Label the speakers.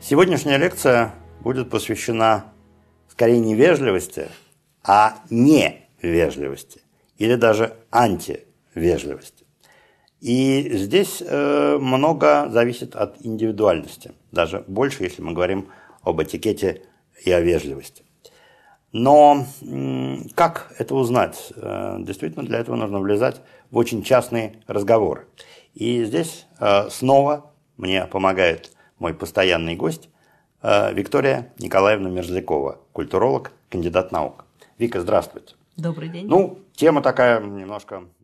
Speaker 1: Сегодняшняя лекция будет посвящена скорее не вежливости, а невежливости или даже антивежливости. И здесь много зависит от индивидуальности, даже больше, если мы говорим об этикете и о вежливости. Но как это узнать? Действительно, для этого нужно влезать в очень частные разговоры. И здесь снова мне помогает мой постоянный гость Виктория Николаевна Мерзлякова, культуролог, кандидат наук. Вика, здравствуйте.
Speaker 2: Добрый день.
Speaker 1: Ну, тема такая немножко